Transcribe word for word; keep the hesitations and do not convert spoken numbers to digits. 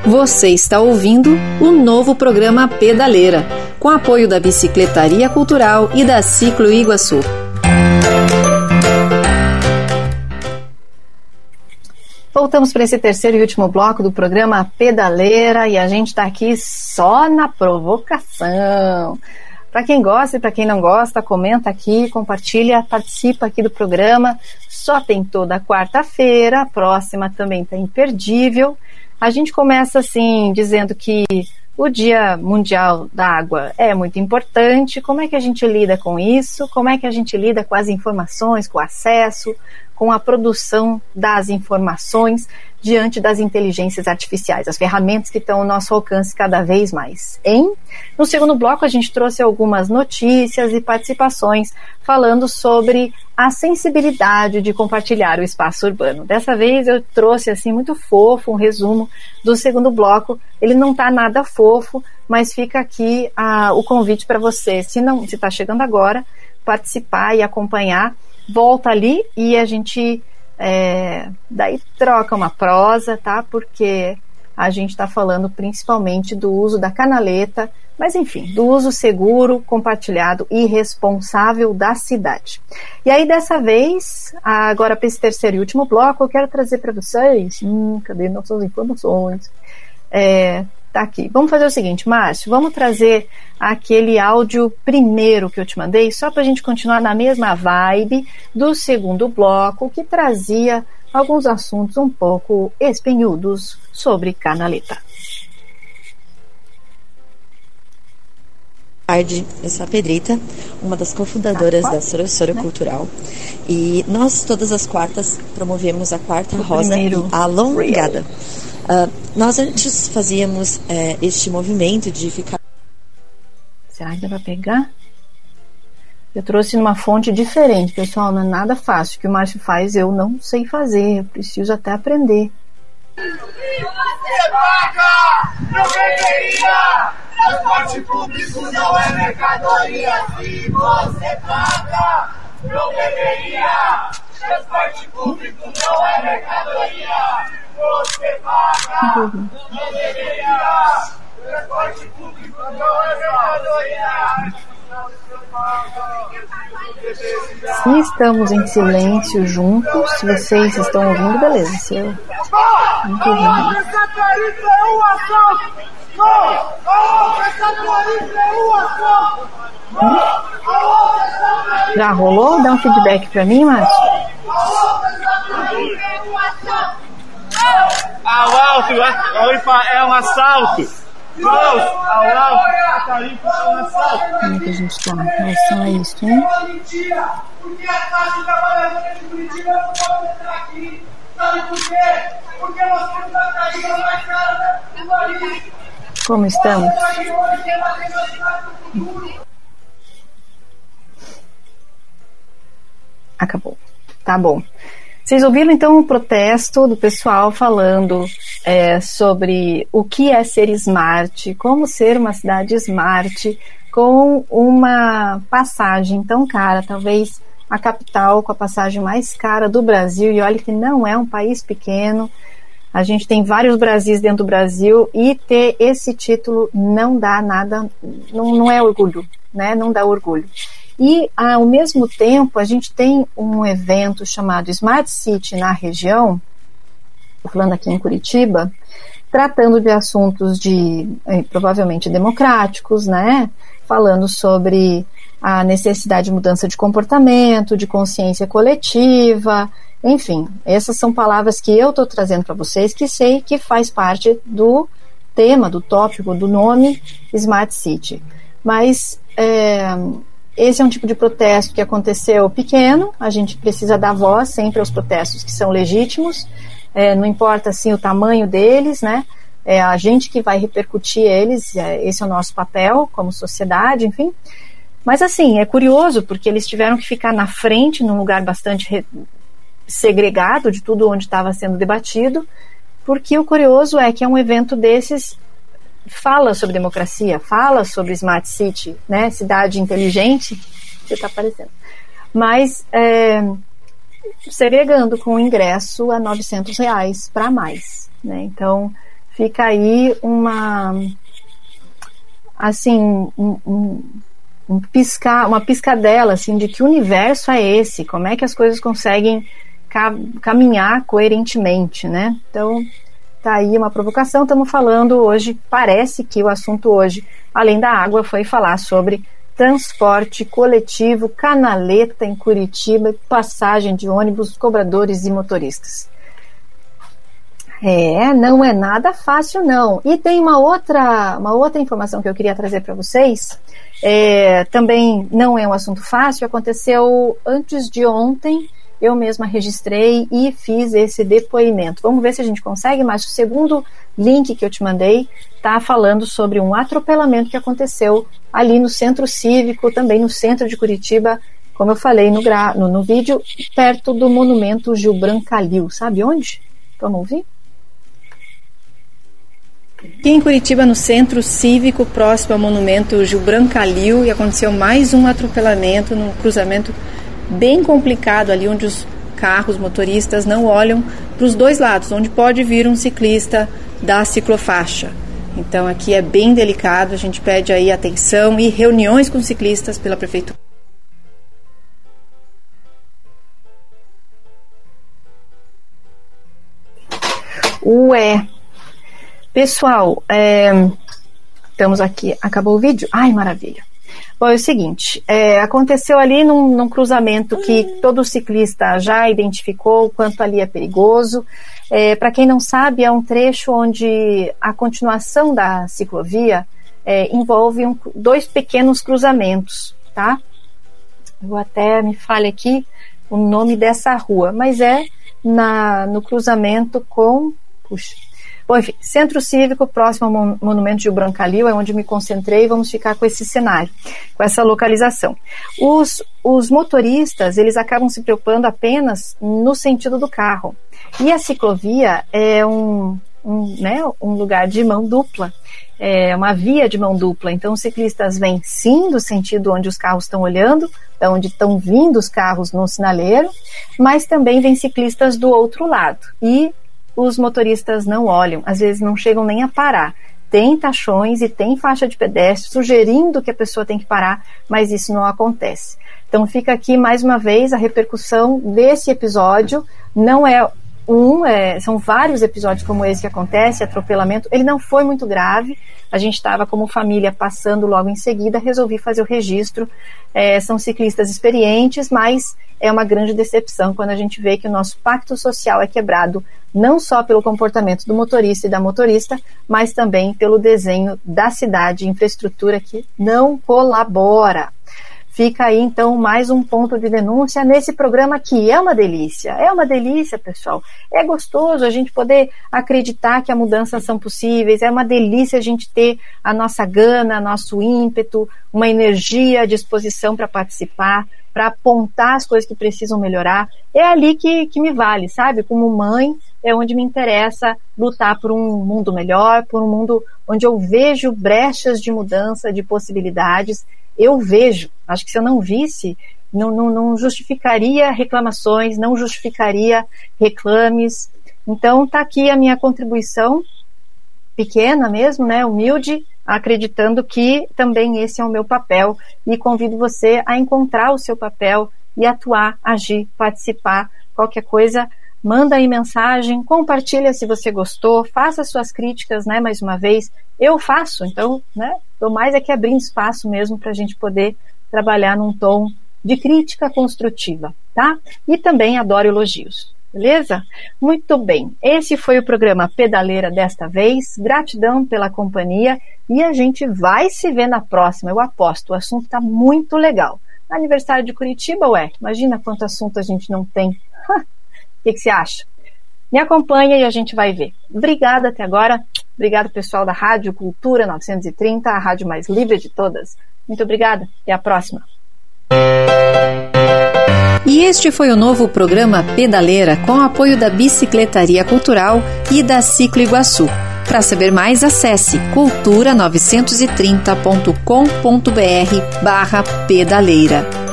Você está ouvindo o novo programa Pedaleira, com apoio da Bicicletaria Cultural e da Ciclo Iguaçu. Voltamos para esse terceiro e último bloco do programa Pedaleira e a gente está aqui só na provocação. Para quem gosta e para quem não gosta, comenta aqui, compartilha, participa aqui do programa. Só tem toda quarta-feira, a próxima também está imperdível. A gente começa assim, dizendo que o Dia Mundial da Água é muito importante. Como é que a gente lida com isso? Como é que a gente lida com as informações, com o acesso, com a produção das informações diante das inteligências artificiais, as ferramentas que estão ao nosso alcance cada vez mais, hein? No segundo bloco, a gente trouxe algumas notícias e participações falando sobre a sensibilidade de compartilhar o espaço urbano. Dessa vez eu trouxe assim muito fofo um resumo do segundo bloco. Ele não está nada fofo, mas fica aqui ah, o convite para você, se não, se está chegando agora, participar e acompanhar. Volta ali e a gente é, daí troca uma prosa, tá? Porque a gente está falando principalmente do uso da canaleta, mas enfim, do uso seguro, compartilhado e responsável da cidade. E aí dessa vez, agora para esse terceiro e último bloco, eu quero trazer para vocês, hum, cadê nossas informações? É, tá aqui. Vamos fazer o seguinte, Márcio, vamos trazer aquele áudio primeiro que eu te mandei, só para a gente continuar na mesma vibe do segundo bloco, que trazia alguns assuntos um pouco espinhudos sobre canaleta. Boa tarde, eu sou a Pedrita, uma das cofundadoras ah, da Soro Soro né? Cultural, e nós todas as quartas promovemos a Quarta o Rosa e a Alongada. Uh, nós antes fazíamos é, este movimento de ficar... Será que dá para pegar? Eu trouxe numa fonte diferente, pessoal, não é nada fácil. O que o Márcio faz eu não sei fazer, eu preciso até aprender. Você paga, não deveria. Transporte público não é mercadoria. Se você paga, não deveria. Transporte público não é mercadoria. Você paga, não deveria. Transporte público não é mercadoria. Se estamos em silêncio juntos, se vocês estão ouvindo, beleza. Se eu... Muito ouvindo. Essa tarifa é um assalto! Essa tarifa é um assalto! Já rolou? Dá um feedback pra mim, Márcio. Ao alto, a tarifa é um assalto! Mãos ao alto, a tarifa é um assalto! Como é que a gente tá em relação a isso, hein? Mentira! Porque a classe trabalhadora de Curitiba não pode entrar aqui! Sabe por quê? Porque nós temos a tarifa mais cara do país! Como estamos? Acabou. Tá bom. Vocês ouviram então o protesto do pessoal falando é, sobre o que é ser smart, como ser uma cidade smart, com uma passagem tão cara, talvez a capital com a passagem mais cara do Brasil, e olha que não é um país pequeno, a gente tem vários Brasis dentro do Brasil, e ter esse título não dá nada, não, não é orgulho, né? Não dá orgulho. E, ao mesmo tempo, a gente tem um evento chamado Smart City na região, estou falando aqui em Curitiba, tratando de assuntos de, eh, provavelmente democráticos, né? Falando sobre a necessidade de mudança de comportamento, de consciência coletiva, enfim, essas são palavras que eu estou trazendo para vocês, que sei que faz parte do tema, do tópico, do nome Smart City. Mas... É, esse é um tipo de protesto que aconteceu pequeno, a gente precisa dar voz sempre aos protestos que são legítimos, é, não importa assim o tamanho deles, né? É a gente que vai repercutir eles, é, esse é o nosso papel como sociedade, enfim. Mas assim, é curioso porque eles tiveram que ficar na frente, num lugar bastante re- segregado de tudo onde estava sendo debatido, porque o curioso é que é um evento desses... fala sobre democracia, fala sobre Smart City, né, cidade inteligente, que está aparecendo, mas é, segregando com o ingresso a novecentos reais para mais, né, então fica aí uma, assim, um, um, um piscar, uma piscadela, assim, de que universo é esse, como é que as coisas conseguem ca- caminhar coerentemente, né? Então, tá aí uma provocação. Estamos falando hoje, parece que o assunto hoje, além da água, foi falar sobre transporte coletivo, canaleta em Curitiba, passagem de ônibus, cobradores e motoristas. É, não é nada fácil não. E tem uma outra, uma outra informação que eu queria trazer para vocês, é, também não é um assunto fácil, aconteceu antes de ontem, eu mesma registrei e fiz esse depoimento. Vamos ver se a gente consegue, mas o segundo link que eu te mandei está falando sobre um atropelamento que aconteceu ali no Centro Cívico, também no centro de Curitiba, como eu falei no, gra- no, no vídeo, perto do monumento Gilbran Calil. Sabe onde? Vamos ouvir? Aqui em Curitiba, no Centro Cívico, próximo ao monumento Gilbran Calil, e aconteceu mais um atropelamento num cruzamento bem complicado ali, onde os carros, motoristas não olham para os dois lados, onde pode vir um ciclista da ciclofaixa. Então aqui é bem delicado, a gente pede aí atenção e reuniões com ciclistas pela prefeitura. Ué, pessoal, é, estamos aqui, acabou o vídeo? Ai, maravilha. Bom, é o seguinte, é, aconteceu ali num, num cruzamento que todo ciclista já identificou o quanto ali é perigoso. É, para quem não sabe, é um trecho onde a continuação da ciclovia é, envolve um, dois pequenos cruzamentos, tá? Eu até me falho aqui o nome dessa rua, mas é na, no cruzamento com... Puxa. Bom, enfim, Centro Cívico, próximo ao monumento Gilbran Calil, é onde me concentrei, vamos ficar com esse cenário, com essa localização. Os, os motoristas, eles acabam se preocupando apenas no sentido do carro. E a ciclovia é um, um, né, um lugar de mão dupla, é uma via de mão dupla. Então, os ciclistas vêm sim do sentido onde os carros estão olhando, de onde estão vindo os carros no sinaleiro, mas também vêm ciclistas do outro lado. E os motoristas não olham, às vezes não chegam nem a parar. Tem tachões e tem faixa de pedestre sugerindo que a pessoa tem que parar, mas isso não acontece. Então fica aqui mais uma vez a repercussão desse episódio. Não é um, é, são vários episódios como esse que acontece, atropelamento. Ele não foi muito grave, a gente estava como família passando logo em seguida, resolvi fazer o registro. É, são ciclistas experientes, mas é uma grande decepção quando a gente vê que o nosso pacto social é quebrado, não só pelo comportamento do motorista e da motorista, mas também pelo desenho da cidade, infraestrutura que não colabora. Fica aí, então, mais um ponto de denúncia nesse programa que é uma delícia. É uma delícia, pessoal. É gostoso a gente poder acreditar que as mudanças são possíveis. É uma delícia a gente ter a nossa gana, nosso ímpeto, uma energia à disposição para participar, para apontar as coisas que precisam melhorar. É ali que, que me vale, sabe? Como mãe, é onde me interessa lutar por um mundo melhor, por um mundo onde eu vejo brechas de mudança, de possibilidades. Eu vejo, acho que se eu não visse, não, não, não justificaria reclamações, não justificaria reclames. Então tá aqui a minha contribuição, pequena mesmo, né, humilde, acreditando que também esse é o meu papel, e convido você a encontrar o seu papel e atuar, agir, participar. Qualquer coisa, manda aí mensagem, compartilha se você gostou, faça suas críticas, né, mais uma vez. Eu faço, então, né, estou mais aqui abrindo espaço mesmo para a gente poder trabalhar num tom de crítica construtiva, tá? E também adoro elogios, beleza? Muito bem, esse foi o programa Pedaleira desta vez, gratidão pela companhia e a gente vai se ver na próxima, eu aposto, o assunto está muito legal. Aniversário de Curitiba, ué, imagina quanto assunto a gente não tem. O que, que você acha? Me acompanha e a gente vai ver. Obrigada até agora. Obrigado, pessoal da Rádio Cultura novecentos e trinta, a rádio mais livre de todas. Muito obrigada. Até a próxima. E este foi o novo programa Pedaleira, com apoio da Bicicletaria Cultural e da Ciclo Iguaçu. Para saber mais, acesse cultura novecentos e trinta ponto com ponto br barra pedaleira.